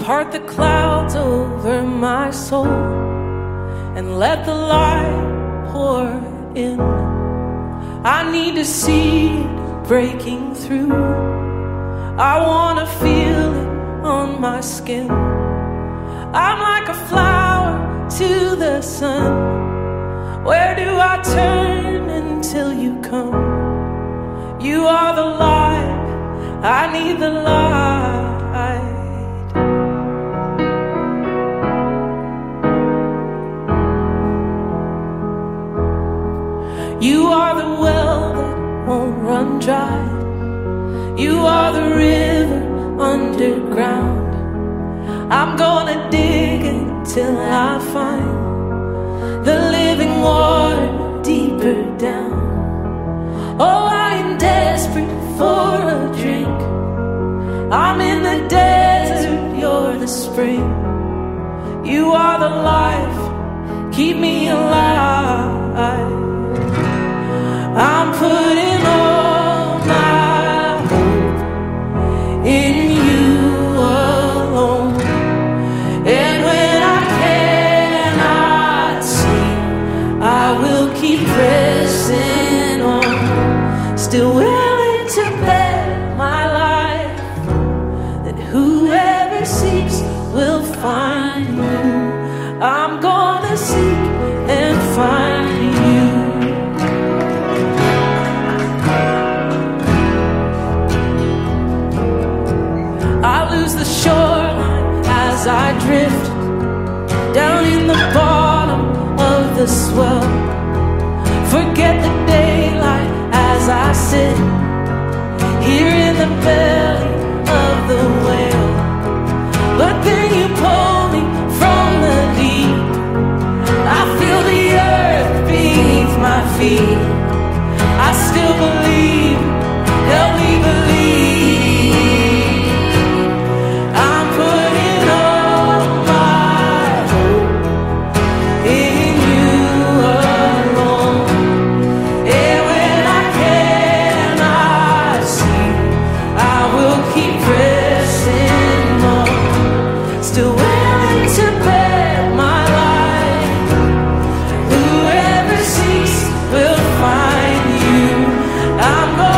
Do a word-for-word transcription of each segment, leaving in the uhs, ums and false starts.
Part the clouds over my soul and let the light pour in. I need to see it breaking through. I want to feel it on my skin. I'm like a flower to the sun. Where do I turn until you come? You are the light, I need the light. You are the well that won't run dry. You are the river underground. I'm gonna dig until I find the living water deeper down. Oh, I am desperate for a drink. I'm in the desert, you're the spring. You are the life, keep me alive. I'm putting all my hope in you alone. And when I cannot see, I will keep pressing on. Still willing to bet my life that whoever seeks will find you. I'm gonna seek and find you. The shoreline as I drift down in the bottom of the swell. Forget the daylight as I sit here in the belly of the whale. But then you pull me from the deep. I feel the earth beneath my feet. I still believe, help me believe. I'm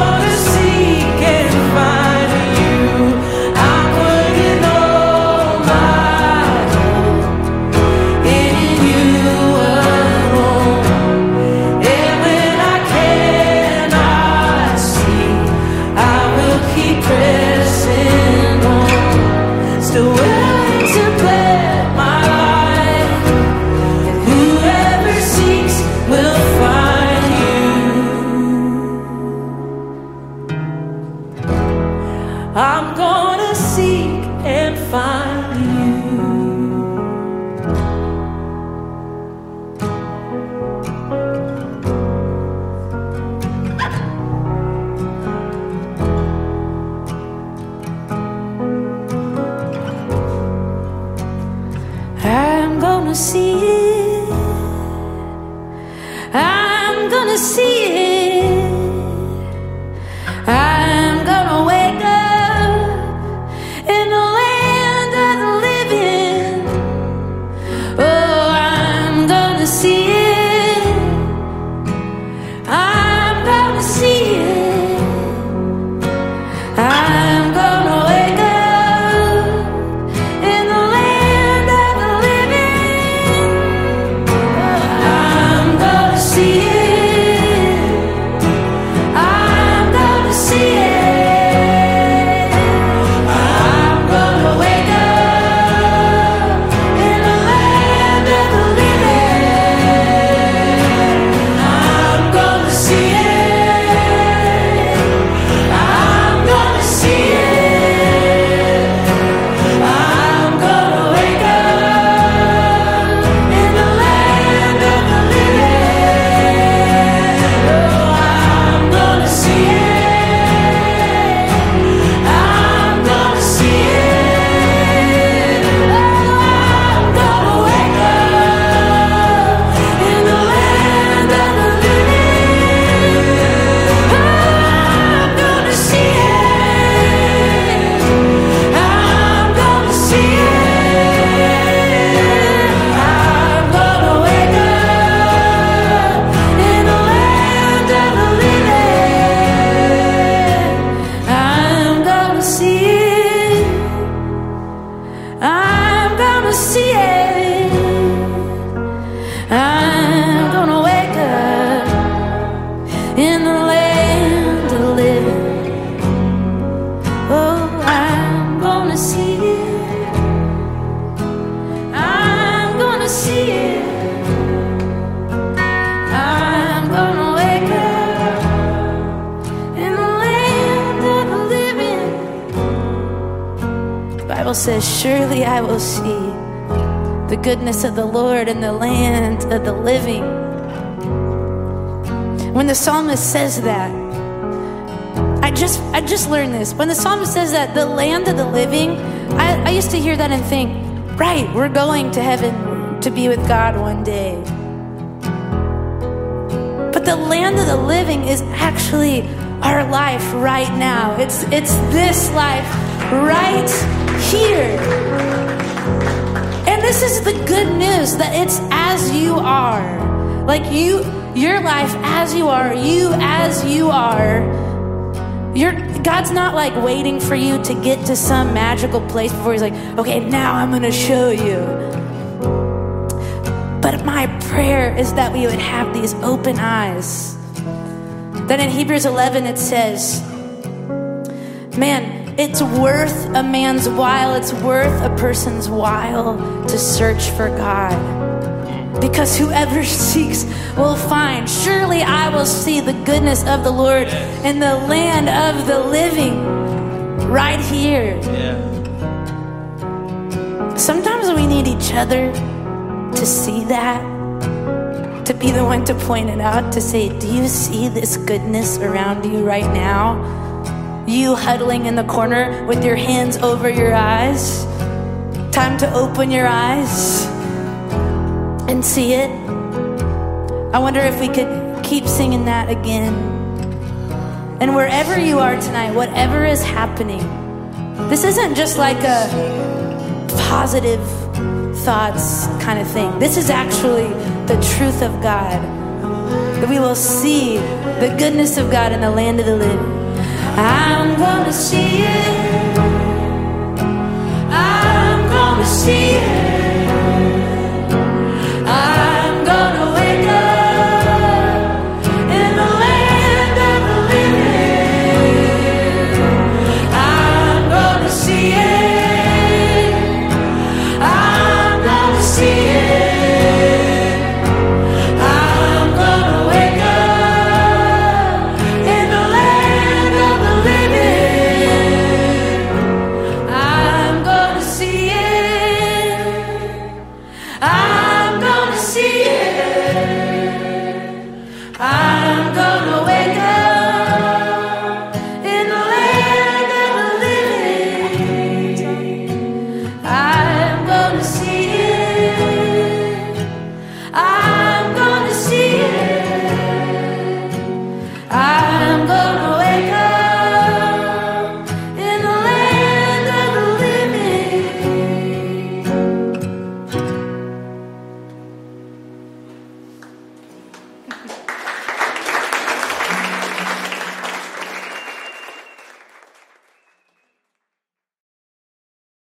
Bible says, surely I will see the goodness of the Lord in the land of the living. When the psalmist says that, I just I just learned this. When the psalmist says that, the land of the living, I, I used to hear that and think, right, we're going to heaven to be with God one day. But the land of the living is actually our life right now. It's it's this life right here. And this is the good news, that it's as you are. Like you, your life as you are, you as you are. You're, God's not like waiting for you to get to some magical place before he's like, okay, now I'm going to show you. But my prayer is that we would have these open eyes. That in Hebrews eleven it says, man, it's worth a man's while, it's worth a person's while to search for God. Because whoever seeks will find. Surely I will see the goodness of the Lord in the land of the living, right here. Yeah. Sometimes we need each other to see that, to be the one to point it out, to say, do you see this goodness around you right now? You huddling in the corner with your hands over your eyes. Time to open your eyes and see it. I wonder if we could keep singing that again. And wherever you are tonight, whatever is happening, this isn't just like a positive thoughts kind of thing. This is actually the truth of God. That we will see the goodness of God in the land of the living. I'm gonna see it. I'm gonna see it. I'm gonna wake up in the land of the living. I'm gonna see it. I'm gonna see it. I'm gonna wake up in the land of the living. I'm gonna see it. I'm gonna see it. I'm gonna wake up.